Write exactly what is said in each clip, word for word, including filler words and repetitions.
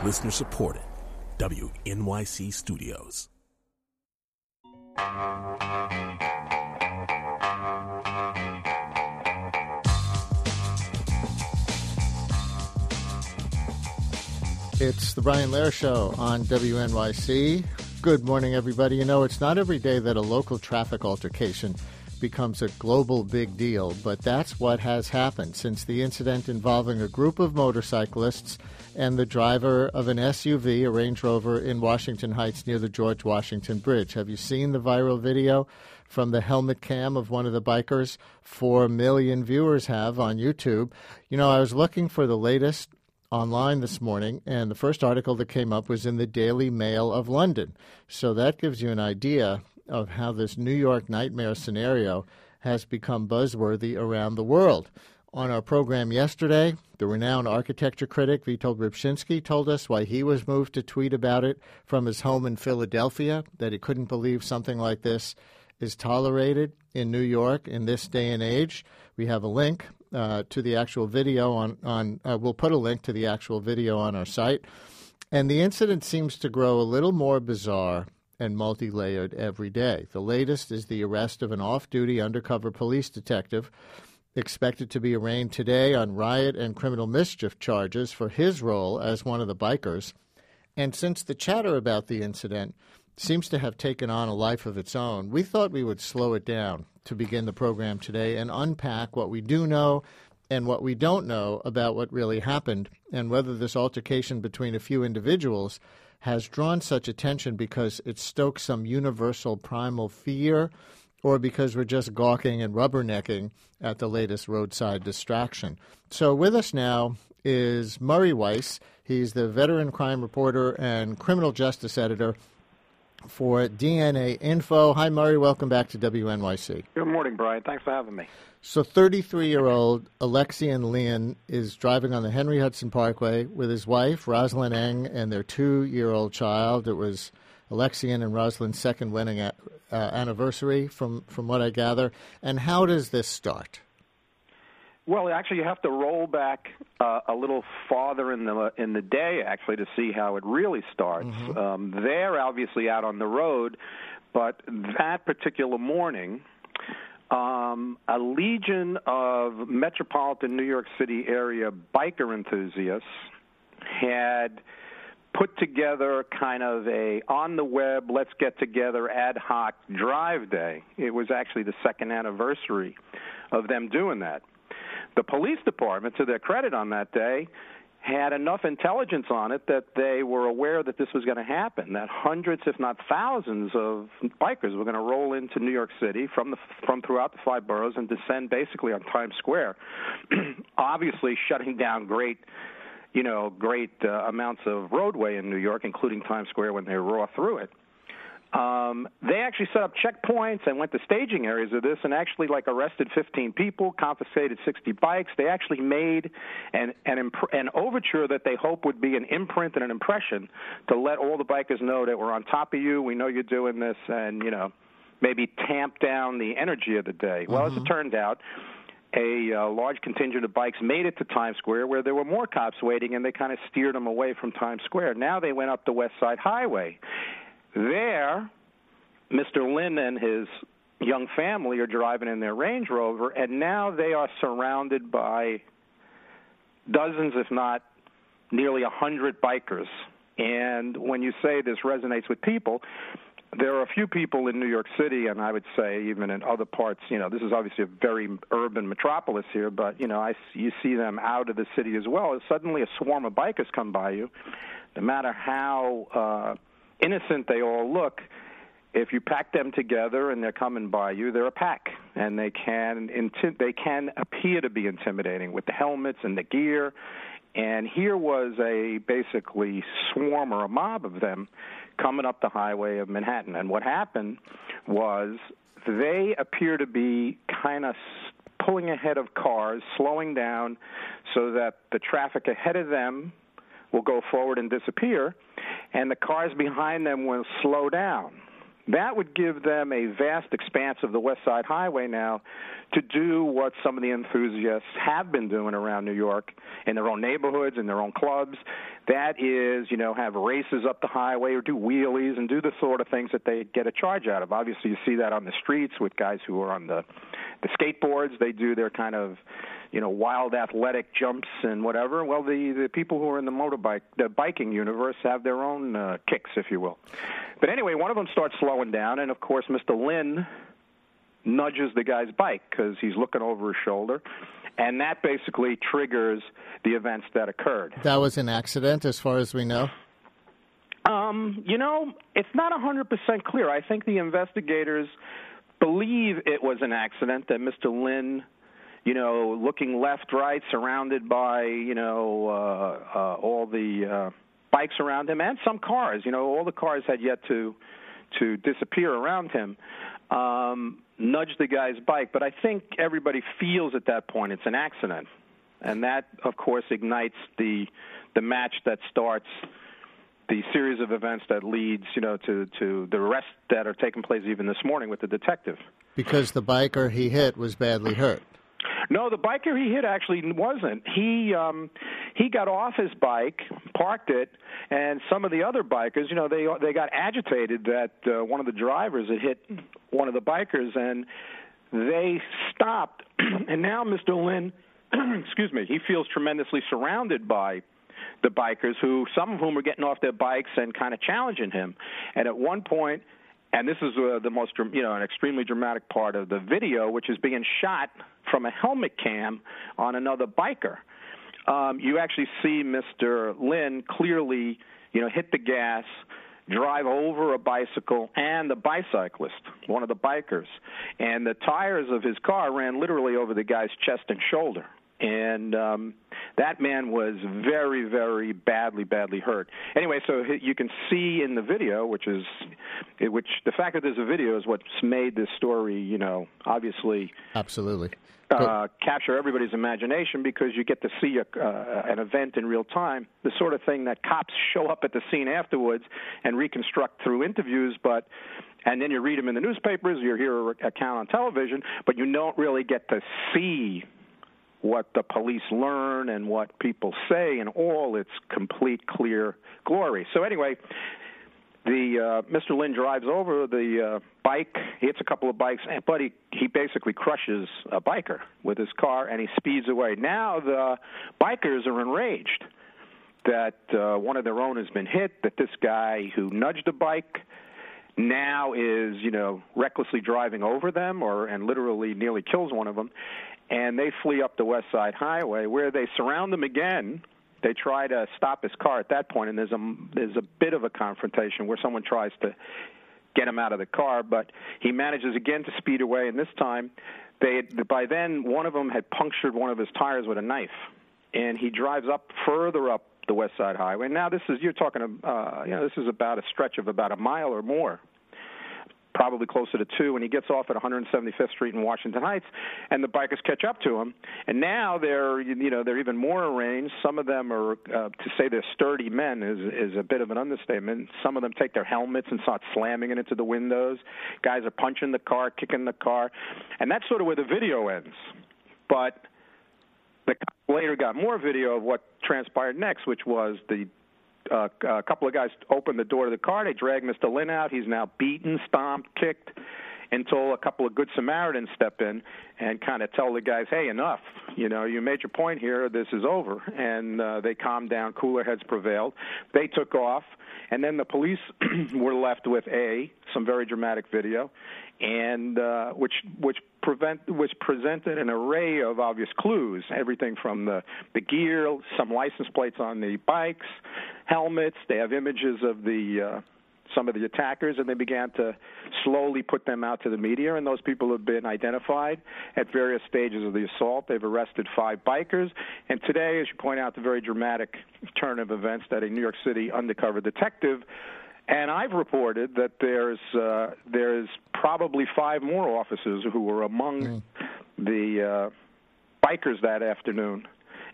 Listener supported. W N Y C Studios. It's the Brian Lehrer Show on W N Y C. Good morning, everybody. You know, it's not every day that a local traffic altercation becomes a global big deal, but that's what has happened since the incident involving a group of motorcyclists and the driver of an S U V, a Range Rover, in Washington Heights near the George Washington Bridge. Have you seen the viral video from the helmet cam of one of the bikers? Four million viewers have on YouTube. You know, I was looking for the latest online this morning, and the first article that came up was in the Daily Mail of London. So that gives you an idea of how this New York nightmare scenario has become buzzworthy around the world. On our program yesterday, the renowned architecture critic Witold Rybczynski told us why he was moved to tweet about it from his home in Philadelphia, that he couldn't believe something like this is tolerated in New York in this day and age. We have a link uh, to the actual video on, on uh, we'll put a link to the actual video on our site. And the incident seems to grow a little more bizarre and multi-layered every day. The latest is the arrest of an off-duty undercover police detective expected to be arraigned today on riot and criminal mischief charges for his role as one of the bikers. And since the chatter about the incident seems to have taken on a life of its own, we thought we would slow it down to begin the program today and unpack what we do know and what we don't know about what really happened, and whether this altercation between a few individuals has drawn such attention because it stokes some universal primal fear, or because we're just gawking and rubbernecking at the latest roadside distraction. So with us now is Murray Weiss. He's the veteran crime reporter and criminal justice editor for D N A Info. Hi, Murray. Welcome back to W N Y C. Good morning, Brian. Thanks for having me. So thirty-three-year-old Alexian Leon is driving on the Henry Hudson Parkway with his wife, Rosalind Eng, and their two-year-old child. It was Alexian and Rosalind's second wedding uh, anniversary, from, from what I gather. And how does this start? Well, actually, you have to roll back uh, a little farther in the in the day, actually, to see how it really starts. Mm-hmm. Um, they're obviously out on the road, but that particular morning, um, a legion of metropolitan New York City area biker enthusiasts had put together kind of a on-the-web, let's-get-together ad hoc drive day. It was actually the second anniversary of them doing that. The police department, to their credit on that day, had enough intelligence on it that they were aware that this was going to happen, that hundreds, if not thousands, of bikers were going to roll into New York City from the from throughout the five boroughs and descend basically on Times Square, obviously shutting down great, you know, great uh, amounts of roadway in New York, including Times Square when they raw through it. Um, they actually set up checkpoints and went to staging areas of this and actually, like, arrested fifteen people, confiscated sixty bikes. They actually made an, an, imp- an overture that they hope would be an imprint and an impression to let all the bikers know that we're on top of you, we know you're doing this, and, you know, maybe tamp down the energy of the day. Mm-hmm. Well, as it turned out, a uh, large contingent of bikes made it to Times Square, where there were more cops waiting, and they kind of steered them away from Times Square. Now they went up the West Side Highway. There, Mister Lynn and his young family are driving in their Range Rover, and now they are surrounded by dozens, if not nearly a hundred bikers. And when you say this resonates with people, there are a few people in New York City, and I would say even in other parts, you know, this is obviously a very urban metropolis here, but, you know, I, you see them out of the city as well. Suddenly a swarm of bikers come by you, no matter how uh, innocent they all look. If you pack them together and they're coming by you, they're a pack, and they can inti- they can appear to be intimidating with the helmets and the gear. And here was a basically swarm or a mob of them coming up the highway of Manhattan. And what happened was they appear to be kind of pulling ahead of cars, slowing down so that the traffic ahead of them will go forward and disappear, and the cars behind them will slow down. that would give them a vast expanse of the West Side Highway now to do what some of the enthusiasts have been doing around New York in their own neighborhoods, in their own clubs. That is, you know, have races up the highway or do wheelies and do the sort of things that they get a charge out of. Obviously, you see that on the streets with guys who are on the, the skateboards. They do their kind of, you know, wild athletic jumps and whatever. Well, the, the people who are in the motorbike, the biking universe have their own uh, kicks, if you will. But anyway, one of them starts slowing down, and, of course, Mister Lynn nudges the guy's bike because he's looking over his shoulder, and that basically triggers the events that occurred. That was an accident, as far as we know? Um, you know, it's not one hundred percent clear. I think the investigators believe it was an accident, that Mister Lynn, you know, looking left, right, surrounded by, you know, uh, uh, all the uh, bikes around him and some cars. You know, all the cars had yet to to disappear around him. Um, nudged the guy's bike, but I think everybody feels at that point it's an accident. And that, of course, ignites the the match that starts the series of events that leads, you know, to, to the arrests that are taking place even this morning with the detective. Because the biker he hit was badly hurt. No, the biker he hit actually wasn't. He um, he got off his bike, parked it, and some of the other bikers, you know, they they got agitated that uh, one of the drivers had hit one of the bikers, and they stopped. And now Mister Lynn, excuse me, he feels tremendously surrounded by the bikers, who some of whom are getting off their bikes and kind of challenging him. And at one point, and this is uh, the most, you know, an extremely dramatic part of the video, which is being shot from a helmet cam on another biker. Um, you actually see Mister Lynn clearly, you know, hit the gas, drive over a bicycle and the bicyclist, one of the bikers. And the tires of his car ran literally over the guy's chest and shoulder. And um, that man was very, very badly, badly hurt. Anyway, so you can see in the video, which is, which the fact that there's a video is what's made this story, you know, obviously, absolutely, uh, capture everybody's imagination, because you get to see a, uh, an event in real time, the sort of thing that cops show up at the scene afterwards and reconstruct through interviews, but. And then you read them in the newspapers, you hear an account on television, but you don't really get to see what the police learn and what people say in all its complete, clear glory. So anyway, the uh, Mister Lynn drives over the uh, bike, he hits a couple of bikes, but he, he basically crushes a biker with his car, and he speeds away. Now the bikers are enraged that uh, one of their own has been hit, that this guy who nudged a bike now is, you know, recklessly driving over them or and literally nearly kills one of them. And they flee up the West Side Highway, where they surround him again. They try to stop his car at that point, and there's a, there's a bit of a confrontation where someone tries to get him out of the car, but he manages again to speed away, and this time, they by then, one of them had punctured one of his tires with a knife, and he drives up further up the West Side Highway. Now, this is, you're talking, uh, you know, this is about a stretch of about a mile or more, probably closer to two, and he gets off at one hundred seventy-fifth Street in Washington Heights, and the bikers catch up to him. And now they're, you know, they're even more arranged. Some of them are, uh, to say they're sturdy men is is a bit of an understatement. Some of them take their helmets and start slamming it into the windows. Guys are punching the car, kicking the car, and that's sort of where the video ends. But the cops later got more video of what transpired next, which was the Uh, a couple of guys opened the door to the car. They dragged Mister Lynn out. He's now beaten, stomped, kicked, until a couple of good Samaritans step in and kind of tell the guys, hey, enough. You know, you made your point here. This is over. And uh, they calmed down. Cooler heads prevailed. They took off. And then the police were left with, A, some very dramatic video, and uh, which which prevent which presented an array of obvious clues, everything from the, the gear, some license plates on the bikes, helmets. They have images of the uh, some of the attackers, and they began to slowly put them out to the media, and those people have been identified at various stages of the assault. They've arrested five bikers, and today, as you point out, the very dramatic turn of events that a New York City undercover detective, and I've reported that there's uh, there's probably five more officers who were among mm. the uh, bikers that afternoon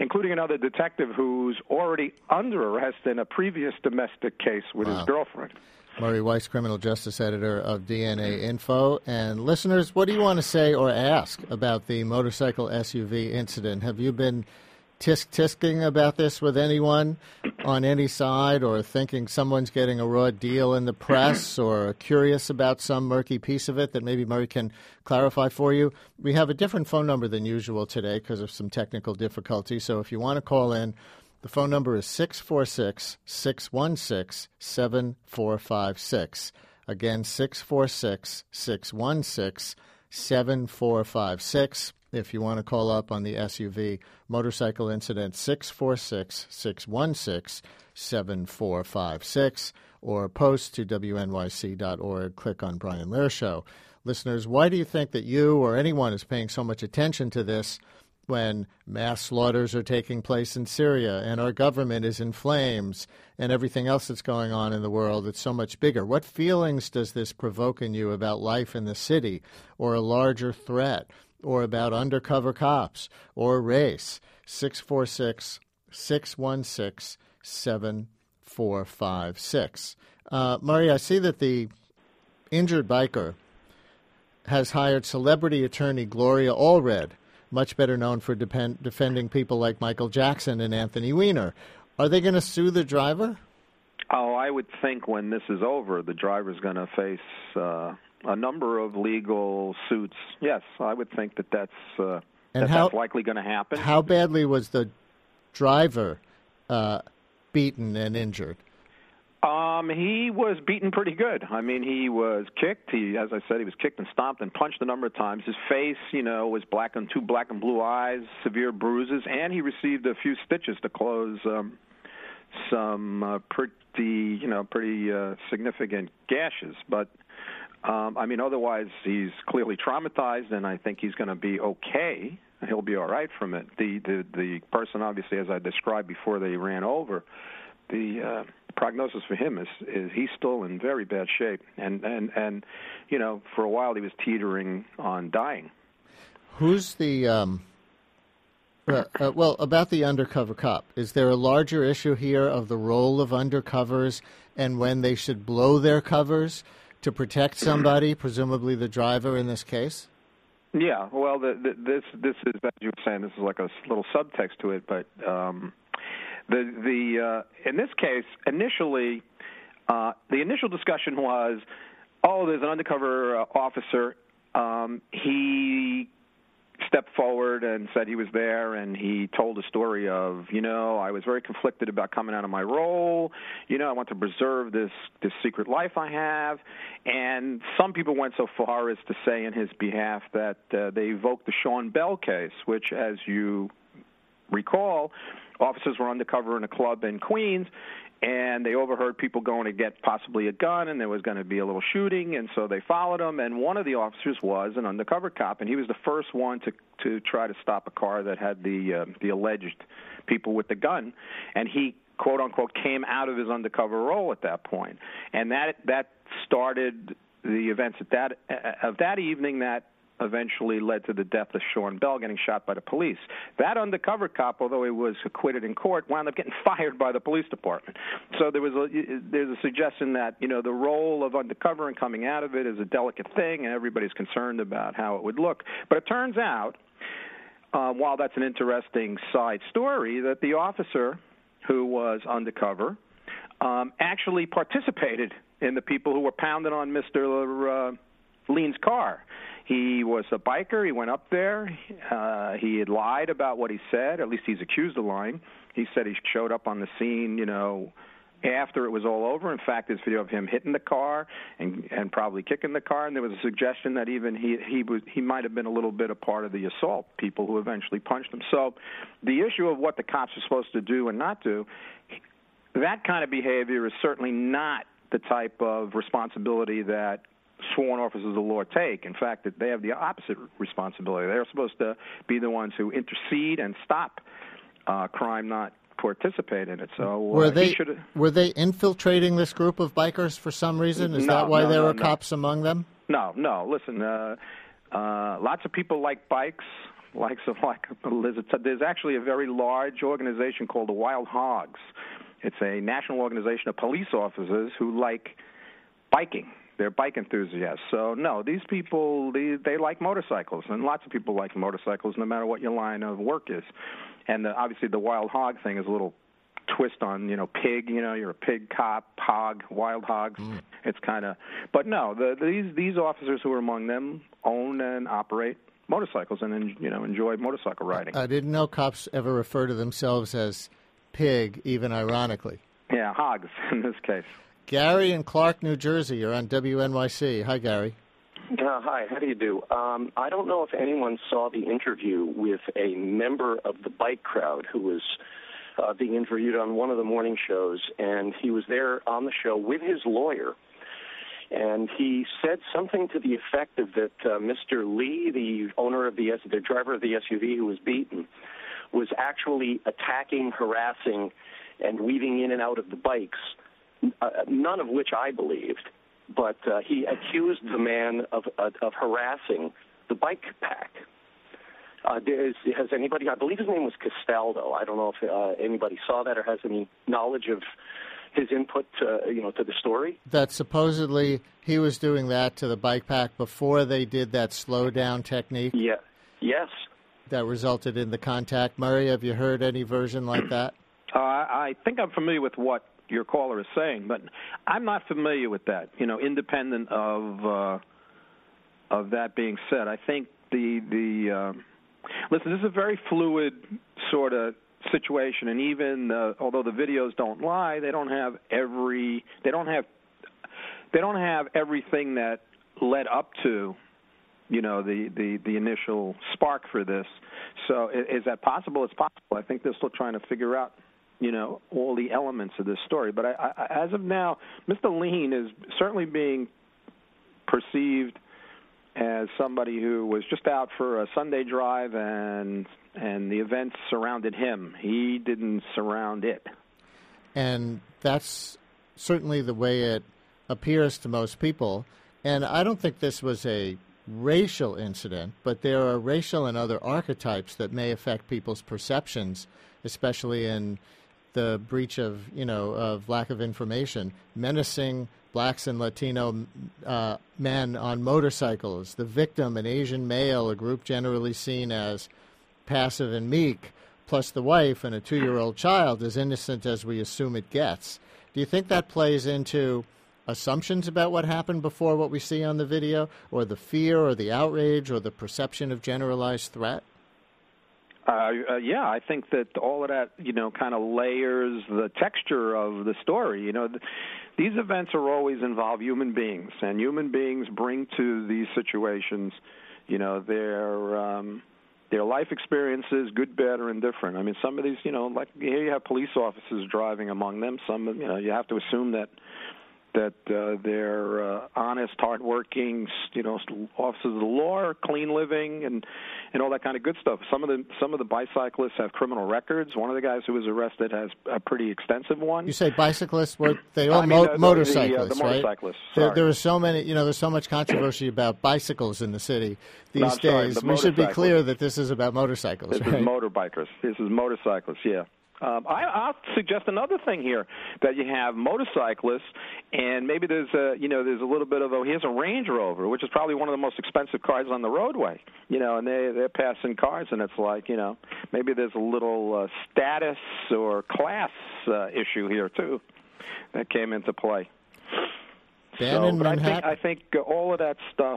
including another detective who's already under arrest in a previous domestic case with wow. his girlfriend. Murray Weiss, criminal justice editor of D N A Info. And listeners, what do you want to say or ask about the motorcycle S U V incident? Have you been tisk-tisking about this with anyone on any side, or thinking someone's getting a raw deal in the press, or curious about some murky piece of it that maybe Murray can clarify for you? We have a different phone number than usual today because of some technical difficulties. So if you want to call in, the phone number is six four six, six one six, seven four five six. Again, six four six, six one six, seven four five six. If you want to call up on the S U V motorcycle incident, six four six, six one six, seven four five six, or post to W N Y C dot org. Click on Brian Lehrer Show. Listeners, why do you think that you or anyone is paying so much attention to this when mass slaughters are taking place in Syria and our government is in flames and everything else that's going on in the world that's so much bigger? What feelings does this provoke in you about life in the city, or a larger threat, or about undercover cops, or race? six four six, six one six, seven four five six. Uh, Murray, I see that the injured biker has hired celebrity attorney Gloria Allred, much better known for depend- defending people like Michael Jackson and Anthony Weiner. Are they going to sue the driver? Oh, I would think when this is over, the driver's going to face uh, a number of legal suits. Yes, I would think that that's, uh, and that how, that's likely going to happen. How badly was the driver uh, beaten and injured? Um, he was beaten pretty good. I mean, he was kicked. He, as I said, he was kicked and stomped and punched a number of times. His face, you know, was black and two black and blue eyes, severe bruises, and he received a few stitches to close um, some uh, pretty, you know, pretty uh, significant gashes. But um, I mean, otherwise, he's clearly traumatized, and I think he's going to be okay. He'll be all right from it. The the the person, obviously, as I described before, they ran over. The uh, prognosis for him is, is he's still in very bad shape, and, and, and you know, for a while he was teetering on dying. Who's the um, uh, uh, well, about the undercover cop? Is there a larger issue here of the role of undercovers and when they should blow their covers to protect somebody, presumably the driver in this case? Yeah, well, the, the, this this is, as you were saying, this is like a little subtext to it, but. Um, The the uh, in this case, initially, uh, the initial discussion was, oh, there's an undercover uh, officer. Um, he stepped forward and said he was there, and he told a story of, you know, I was very conflicted about coming out of my role. You know, I want to preserve this this secret life I have. And some people went so far as to say in his behalf that uh, they evoked the Sean Bell case, which, as you recall, officers were undercover in a club in Queens, and they overheard people going to get possibly a gun, and there was going to be a little shooting, and so they followed them, and one of the officers was an undercover cop, and he was the first one to to try to stop a car that had the uh, the alleged people with the gun, and he, quote-unquote, came out of his undercover role at that point. And that that started the events at that of that evening that eventually led to the death of Sean Bell getting shot by the police. That undercover cop, although he was acquitted in court, wound up getting fired by the police department. So there was a, there's a suggestion that, you know, the role of undercover and coming out of it is a delicate thing, and everybody's concerned about how it would look. But it turns out, uh, while that's an interesting side story, that the officer who was undercover um, actually participated in the people who were pounding on Mister Uh, Lean's car. He was a biker. He went up there. Uh, he had lied about what he said. At least he's accused of lying. He said he showed up on the scene, you know, after it was all over. In fact, there's video of him hitting the car and and probably kicking the car. And there was a suggestion that even he he was he might have been a little bit a part of the assault people who eventually punched him. So the issue of what the cops are supposed to do and not do, that kind of behavior is certainly not the type of responsibility that sworn officers of the law take. In fact, that they have the opposite responsibility. They're supposed to be the ones who intercede and stop uh, crime, not participate in it. So uh, were they should were they infiltrating this group of bikers for some reason? Is no, that why no, there no, were no. cops among them? No, no. Listen, uh, uh, lots of people like bikes. like so like there's actually a very large organization called the Wild Hogs. It's a national organization of police officers who like biking. They're bike enthusiasts. So, no, these people, they, they like motorcycles, and lots of people like motorcycles no matter what your line of work is. And the, obviously the wild hog thing is a little twist on, you know, pig, you know, you're a pig cop, hog, wild hogs. Mm. It's kind of, but no, the, these these officers who are among them own and operate motorcycles and, you know, enjoy motorcycle riding. I didn't know cops ever refer to themselves as pig, even ironically. Yeah, hogs in this case. Gary in Clark, New Jersey. You're on W N Y C. Hi, Gary. Uh, hi, how do you do? Um, I don't know if anyone saw the interview with a member of the bike crowd who was uh, being interviewed on one of the morning shows, and he was there on the show with his lawyer. And he said something to the effect of that uh, Mister Lee, the owner of the, the driver of the S U V who was beaten, was actually attacking, harassing, and weaving in and out of the bikes, uh, none of which I believed. But uh, he accused the man of, of, of harassing the bike pack. Uh, is, has anybody, I believe his name was Castaldo. I don't know if uh, anybody saw that or has any knowledge of his input to, you know, to the story. That supposedly he was doing that to the bike pack before they did that slow down technique? Yeah. Yes. That resulted in the contact. Murray, have you heard any version like that? Uh, I think I'm familiar with what your caller is saying, but I'm not familiar with that, you know, independent of uh, of that being said. I think the, the uh, listen, this is a very fluid sort of situation, and even uh, although the videos don't lie, they don't have every, they don't have, they don't have everything that led up to, you know, the, the, the initial spark for this. So is that possible? It's possible. I think they're still trying to figure out, you know, all the elements of this story. But I, I, as of now, Mister Lean is certainly being perceived as somebody who was just out for a Sunday drive, and and the events surrounded him. He didn't surround it. And that's certainly the way it appears to most people. And I don't think this was a racial incident, but there are racial and other archetypes that may affect people's perceptions, especially in the breach of, you know, of lack of information, menacing blacks and Latino uh, men on motorcycles, the victim, an Asian male, a group generally seen as passive and meek, plus the wife and a two-year-old child, as innocent as we assume it gets. Do you think that plays into assumptions about what happened before what we see on the video, or the fear or the outrage or the perception of generalized threat? Uh, uh, yeah, I think that all of that, you know, kind of layers the texture of the story. You know, th- these events are always involve human beings, and human beings bring to these situations, you know, their um, their life experiences, good, bad, or indifferent. I mean, some of these, you know, like here you have police officers driving among them. Some, you know, you have to assume that that uh, they're uh, honest, hardworking, you know, officers of the law, clean living, and and all that kind of good stuff. Some of the some of the bicyclists have criminal records. One of the guys who was arrested has a pretty extensive one. You say bicyclists? Were they all I mean, mo- the, motorcyclists, the, uh, the right? motorcyclists. There, there are so many, you know, there's so much controversy about bicycles in the city these no, I'm sorry, days. the We should be clear that this is about motorcycles. This right? is motorbikers. This is motorcyclists. Yeah. Um, I, I'll suggest another thing here, that you have motorcyclists, and maybe there's a, you know, there's a little bit of a, here's a Range Rover, which is probably one of the most expensive cars on the roadway, you know, and they, they're passing cars, and it's like, you know, maybe there's a little uh, status or class uh, issue here, too, that came into play. Dan so, in but I think, Manhattan. I think all of that stuff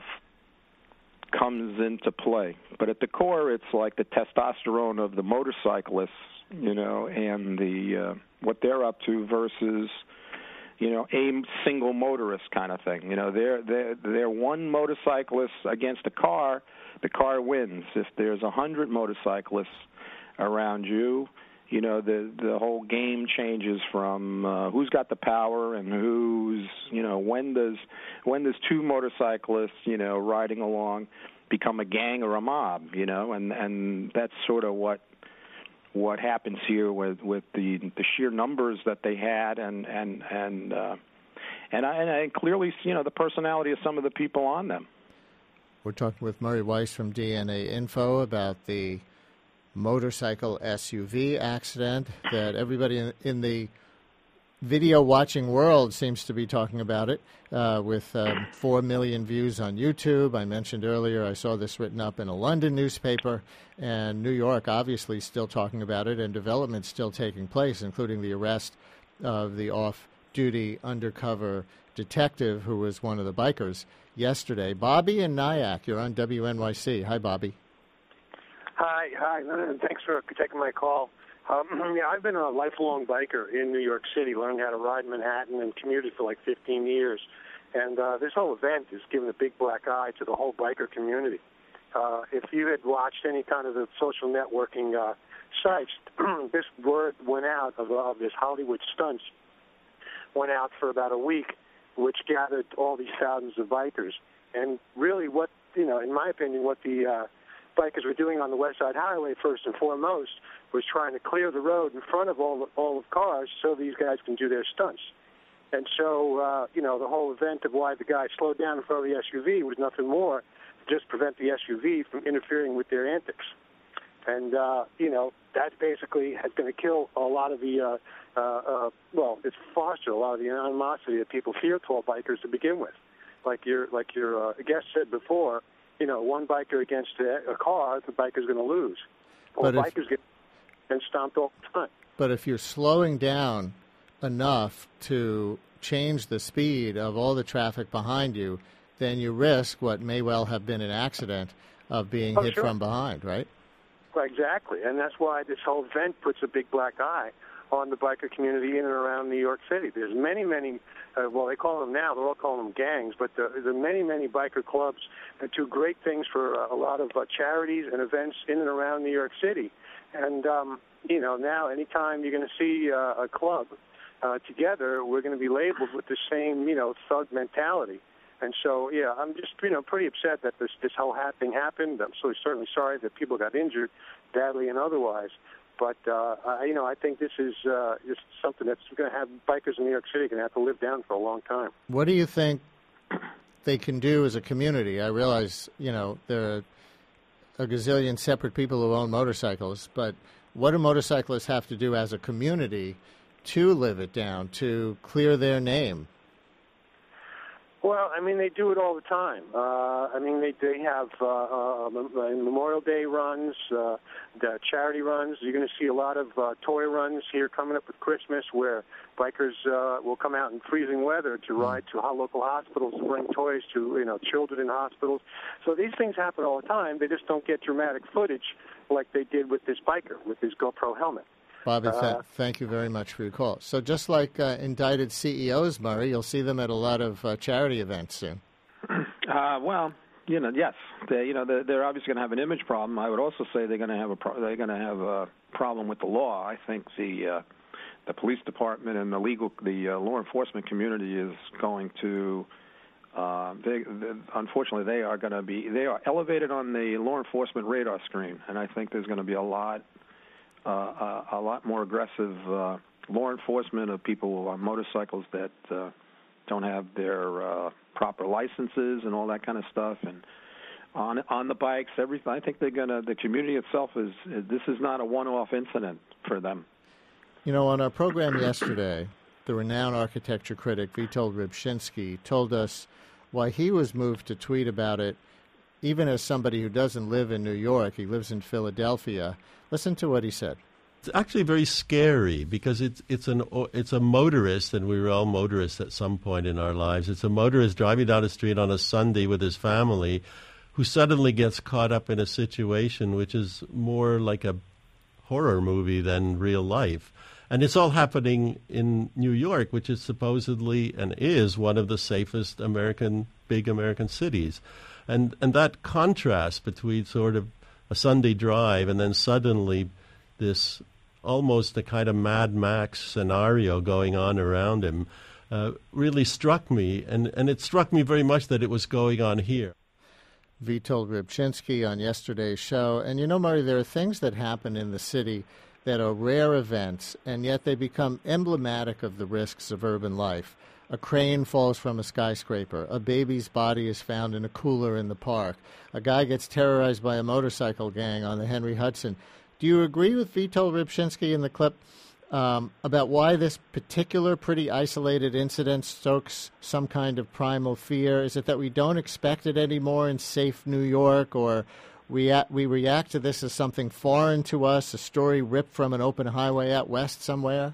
comes into play. But at the core, it's like the testosterone of the motorcyclists, you know, and the uh, what they're up to versus, you know, a single motorist kind of thing. You know, they're they're they're one motorcyclist against a car, the car wins. If there's a hundred motorcyclists around you, you know, the the whole game changes from uh, who's got the power and who's, you know, when does when does two motorcyclists, you know, riding along become a gang or a mob, you know, and and that's sort of what. what happens here with, with the the sheer numbers that they had, and and and uh, and, I, and I clearly, you know, the personality of some of the people on them. We're talking with Murray Weiss from D N A Info about the motorcycle S U V accident that everybody in, in the video watching world seems to be talking about it, uh, with um, four million views on YouTube. I mentioned earlier I saw this written up in a London newspaper, and New York obviously still talking about it, and development still taking place, including the arrest of the off-duty undercover detective who was one of the bikers yesterday. Bobby in Nyack, you're on W N Y C. Hi, Bobby. Hi, hi. Thanks for taking my call. Um, yeah, I've been a lifelong biker in New York City, learned how to ride Manhattan and commuted for like fifteen years. And uh, this whole event has given a big black eye to the whole biker community. Uh, if you had watched any kind of the social networking uh, sites, this word went out of, of this Hollywood stunts, went out for about a week, which gathered all these thousands of bikers. And really what, you know, in my opinion, what the uh, bikers were doing on the West Side Highway, first and foremost, was trying to clear the road in front of all the, all of cars so these guys can do their stunts. And so, uh, you know, the whole event of why the guy slowed down in front of the S U V was nothing more to just prevent the S U V from interfering with their antics. And, uh, you know, that basically is going to kill a lot of the, uh, uh, uh, well, it's fostered a lot of the animosity that people fear toward bikers to begin with. Like your, like your uh, guest said before, you know, one biker against a, a car, the biker's going to lose. Or But if- bikers get and stomped all the time. But if you're slowing down enough to change the speed of all the traffic behind you, then you risk what may well have been an accident of being Oh, hit sure. from behind, right? Well, exactly, and that's why this whole event puts a big black eye on the biker community in and around New York City. There's many, many, uh, well, they call them now, they're all calling them gangs, but there are many, many biker clubs that do great things for uh, a lot of uh, charities and events in and around New York City. And, um, you know, now anytime you're going to see uh, a club uh, together, we're going to be labeled with the same, you know, thug mentality. And so, yeah, I'm just, you know, pretty upset that this this whole thing happened. I'm so certainly sorry that people got injured, badly and otherwise. But, uh, I, you know, I think this is uh, just something that's going to have bikers in New York City going to have to live down for a long time. What do you think they can do as a community? I realize, you know, there are a gazillion separate people who own motorcycles, but what do motorcyclists have to do as a community to live it down, to clear their name? Well, I mean, they do it all the time. Uh, I mean, they they have uh, uh, Memorial Day runs, uh, the charity runs. You're going to see a lot of uh, toy runs here coming up with Christmas where bikers uh, will come out in freezing weather to ride to local hospitals to bring toys to, you know, children in hospitals. So these things happen all the time. They just don't get dramatic footage like they did with this biker, with his GoPro helmet. Bobby, th- Uh, thank you very much for your call. So just like uh, indicted C E Os, Murray, you'll see them at a lot of uh, charity events soon. Uh, well, you know, yes, they, you know, they're, they're obviously going to have an image problem. I would also say they're going to have a pro- they're going to have a problem with the law. I think the uh, the police department and the legal the uh, law enforcement community is going to. Uh, they, they, unfortunately, they are going to be they are elevated on the law enforcement radar screen, and I think there's going to be a lot. Uh, a, a lot more aggressive uh, law enforcement of people on motorcycles that uh, don't have their uh, proper licenses and all that kind of stuff, and on on the bikes, everything. I think they're gonna. The community itself is. This is not a one-off incident for them. You know, on our program yesterday, the renowned architecture critic Witold Rybczynski told us why he was moved to tweet about it, even as somebody who doesn't live in New York. He lives in Philadelphia. Listen to what he said. It's actually very scary because it's it's an it's a motorist, and we were all motorists at some point in our lives. It's a motorist driving down the street on a Sunday with his family, who suddenly gets caught up in a situation which is more like a horror movie than real life. And it's all happening in New York, which is supposedly and is one of the safest American big American cities, and and that contrast between sort of a Sunday drive and then suddenly this almost a kind of Mad Max scenario going on around him uh, really struck me, and, and it struck me very much that it was going on here. Witold Rybczynski on yesterday's show. And you know, Murray, there are things that happen in the city that are rare events, and yet they become emblematic of the risks of urban life. A crane falls from a skyscraper. A baby's body is found in a cooler in the park. A guy gets terrorized by a motorcycle gang on the Henry Hudson. Do you agree with Vito Rybczynski in the clip um, about why this particular pretty isolated incident stokes some kind of primal fear? Is it that we don't expect it anymore in safe New York, or we, we react to this as something foreign to us, a story ripped from an open highway out west somewhere?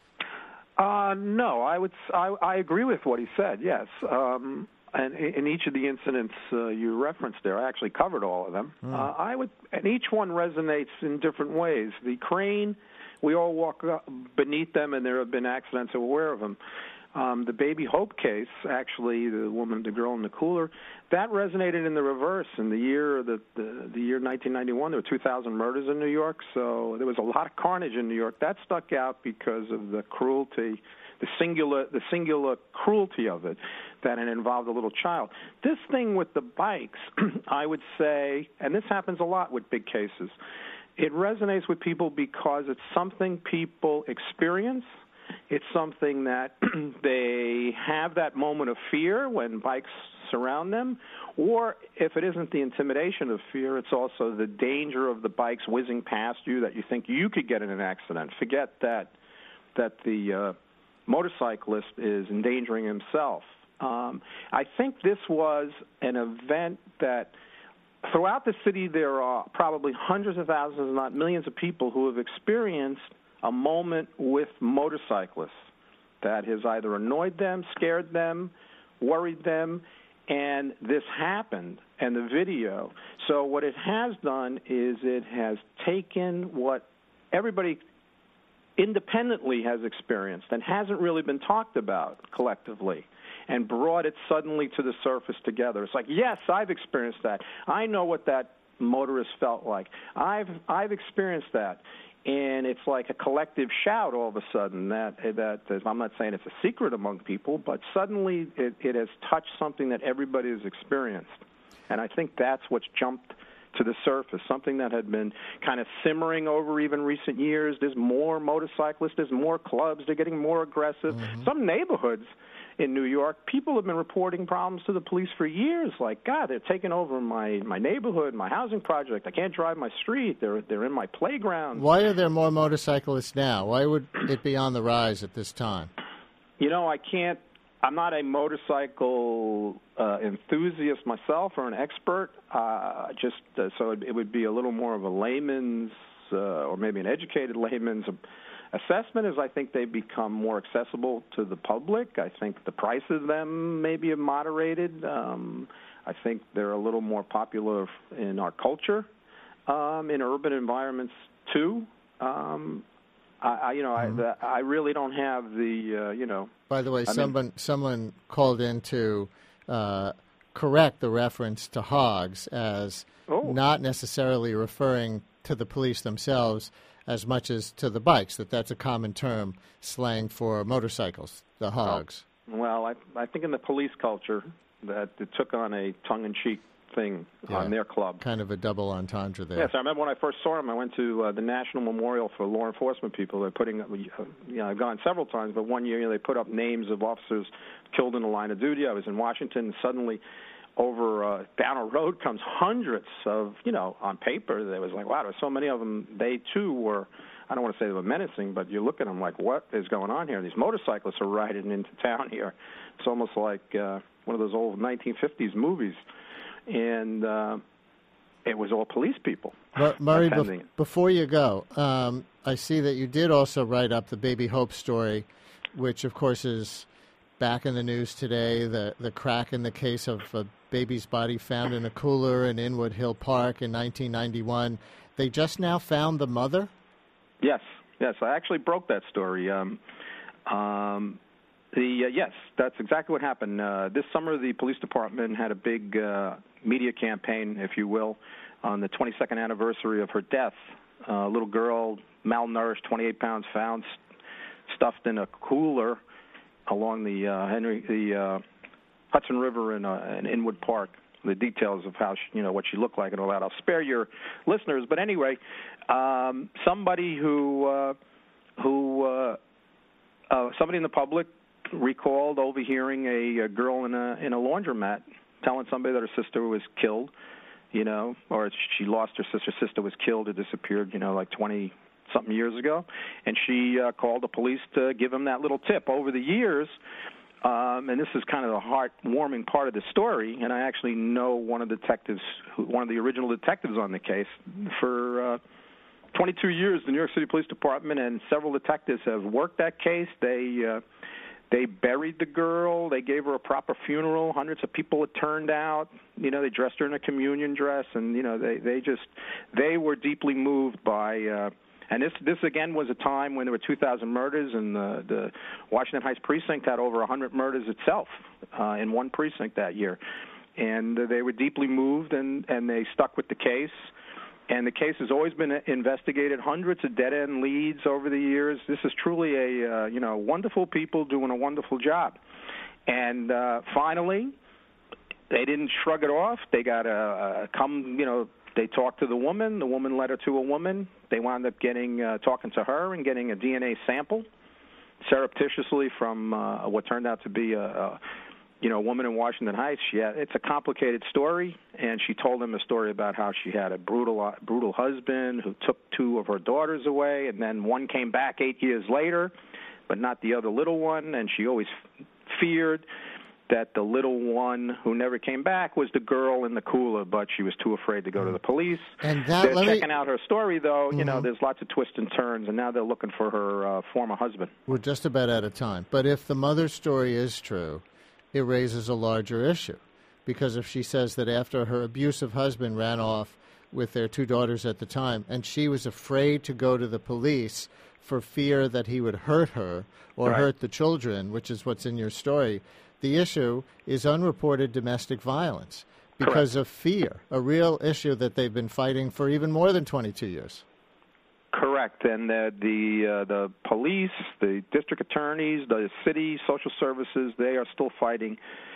Uh, no, I would. I, I agree with what he said. Yes, um, and in each of the incidents uh, you referenced there, I actually covered all of them. Mm. Uh, I would, and each one resonates in different ways. The crane, we all walk beneath them, and there have been accidents, and we're aware of them. Um, the Baby Hope case, actually, the woman, the girl in the cooler, that resonated in the reverse. In the year, the, the, the year nineteen ninety-one, there were two thousand murders in New York, so there was a lot of carnage in New York. That stuck out because of the cruelty, the singular, the singular cruelty of it, that it involved a little child. This thing with the bikes, I would say, and this happens a lot with big cases, it resonates with people because it's something people experience. It's something that they have that moment of fear when bikes surround them, or if it isn't the intimidation of fear, it's also the danger of the bikes whizzing past you that you think you could get in an accident. Forget that that the uh, motorcyclist is endangering himself. Um, I think this was an event that throughout the city there are probably hundreds of thousands, if not millions of people who have experienced a moment with motorcyclists that has either annoyed them, scared them, worried them, and this happened, and the video. So what it has done is it has taken what everybody independently has experienced and hasn't really been talked about collectively and brought it suddenly to the surface together. It's like, yes, I've experienced that. I know what that motorist felt like. I've I've experienced that. And it's like a collective shout all of a sudden that, that I'm not saying it's a secret among people, but suddenly it, it has touched something that everybody has experienced. And I think that's what's jumped to the surface, something that had been kind of simmering over even recent years. There's more motorcyclists, there's more clubs, they're getting more aggressive. Mm-hmm. Some neighborhoods in New York, people have been reporting problems to the police for years. Like, God, they're taking over my, my neighborhood, my housing project. I can't drive my street. They're they're in my playground. Why are there more motorcyclists now? Why would it be on the rise at this time? You know, I can't. I'm not a motorcycle uh, enthusiast myself or an expert. Uh, just uh, so it, it would be a little more of a layman's uh, or maybe an educated layman's assessment is I think they've become more accessible to the public. I think the price of them maybe have moderated. Um, I think they're a little more popular in our culture, um, in urban environments too. Um, I, I, you know, mm-hmm. I, I really don't have the, uh, you know. By the way, I someone mean, someone called in to uh, correct the reference to hogs as oh. not necessarily referring to the police themselves as much as to the bikes, that that's a common term, slang for motorcycles, the hogs. Oh. Well, I, I think in the police culture that it took on a tongue-in-cheek thing yeah. on their club. Kind of a double entendre there. Yes, I remember when I first saw him, I went to uh, the National Memorial for Law Enforcement People. They're putting, uh, you know, I've gone several times, but one year you know, they put up names of officers killed in the line of duty. I was in Washington, and suddenly over uh, down a road comes hundreds of, you know, on paper, there was like, wow, there's so many of them. They, too, were, I don't want to say they were menacing, but you look at them like, what is going on here? These motorcyclists are riding into town here. It's almost like uh, one of those old nineteen fifties movies. And uh, it was all police people. But Murray, be- before you go, um, I see that you did also write up the Baby Hope story, which, of course, is back in the news today, the, the crack in the case of a baby's body found in a cooler in Inwood Hill Park in nineteen ninety-one. They just now found the mother? Yes, yes. I actually broke that story. Um, um, the uh, yes, that's exactly what happened. Uh, this summer, the police department had a big uh, media campaign, if you will, on the twenty-second anniversary of her death. A uh, little girl, malnourished, twenty-eight pounds, found st- stuffed in a cooler along the uh, Henry the uh, Hudson River in, uh, in Inwood Park. the details of how she, you know what she looked like and all that. I'll spare your listeners. But anyway, um, somebody who uh, who uh, uh, somebody in the public recalled overhearing a, a girl in a in a laundromat telling somebody that her sister was killed, you know, or she lost her sister. Sister was killed or disappeared, you know, like twenty something years ago, and she uh, called the police to give him that little tip. Over the years, um, and this is kind of the heartwarming part of the story, and I actually know one of the detectives, who, one of the original detectives on the case. For uh, twenty-two years, the New York City Police Department and several detectives have worked that case. They uh, They buried the girl. They gave her a proper funeral. Hundreds of people had turned out. You know, they dressed her in a communion dress, and you know, they they just they were deeply moved by. Uh, and this this again was a time when there were two thousand murders, and the, the Washington Heights precinct had over one hundred murders itself uh, in one precinct that year, and uh, they were deeply moved, and and they stuck with the case. And the case has always been investigated, hundreds of dead-end leads over the years. This is truly a, uh, you know, wonderful people doing a wonderful job. And uh, finally, they didn't shrug it off. They got a, a come, you know, they talked to the woman. The woman led her to a woman. They wound up getting, uh, talking to her and getting a D N A sample surreptitiously from uh, what turned out to be a, a you know, a woman in Washington Heights. She had, it's a complicated story, and she told him a story about how she had a brutal, brutal husband who took two of her daughters away, and then one came back eight years later, but not the other little one, and she always feared that the little one who never came back was the girl in the cooler, but she was too afraid to go to the police. And that, they're let checking me, out her story, though. mm-hmm. You know, there's lots of twists and turns, and now they're looking for her uh, former husband. We're just about out of time. But if the mother's story is true, it raises a larger issue, because if she says that after her abusive husband ran off with their two daughters at the time, and she was afraid to go to the police for fear that he would hurt her or right. hurt the children, which is what's in your story, the issue is unreported domestic violence because Correct. of fear, a real issue that they've been fighting for even more than twenty-two years. Correct, and the the, uh, the police, the district attorneys, the city social services, they are still fighting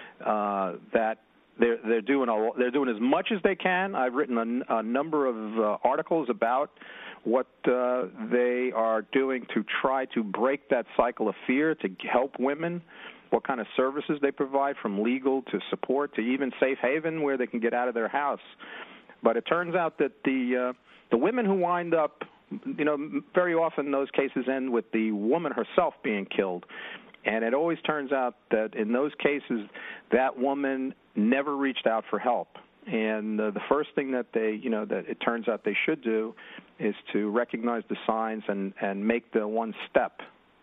uh, that. They're they're doing a, they're doing as much as they can. I've written a, a number of uh, articles about what uh, they are doing to try to break that cycle of fear, to help women, what kind of services they provide, from legal to support to even safe haven where they can get out of their house. But it turns out that the uh, the women who wind up, you know, very often those cases end with the woman herself being killed. And it always turns out that in those cases, that woman never reached out for help. And uh, the first thing that they, you know, that it turns out they should do is to recognize the signs and, and make the one step.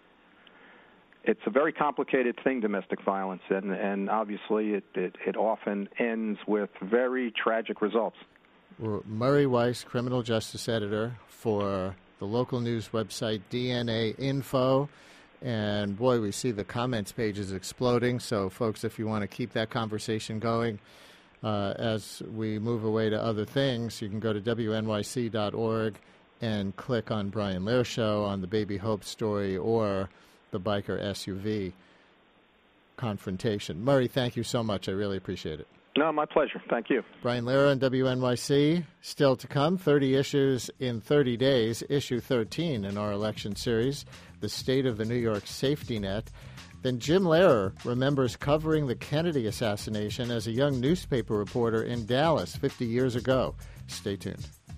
It's a very complicated thing, domestic violence, and, and obviously it, it, it often ends with very tragic results. We're Murray Weiss, criminal justice editor for the local news website D N A Info. And, boy, we see the comments pages exploding. So, folks, if you want to keep that conversation going uh, as we move away to other things, you can go to W N Y C dot org and click on Brian Lehrer Show on the Baby Hope story or the biker S U V confrontation. Murray, thank you so much. I really appreciate it. No, my pleasure. Thank you. Brian Lehrer on W N Y C. Still to come, thirty issues in thirty days, issue thirteen in our election series, The State of the New York Safety Net. Then Jim Lehrer remembers covering the Kennedy assassination as a young newspaper reporter in Dallas fifty years ago. Stay tuned.